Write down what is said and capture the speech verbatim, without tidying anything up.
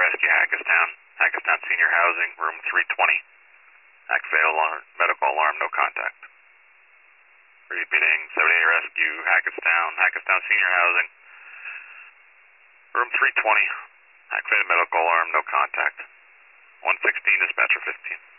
Rescue, Hackettstown. Hackettstown Senior Housing, room three twenty. Activated alarm, medical alarm, no contact. Repeating, seventy-eight Rescue, Hackettstown. Hackettstown Senior Housing, room three twenty. Activated medical alarm, no contact. one sixteen, dispatcher fifteen.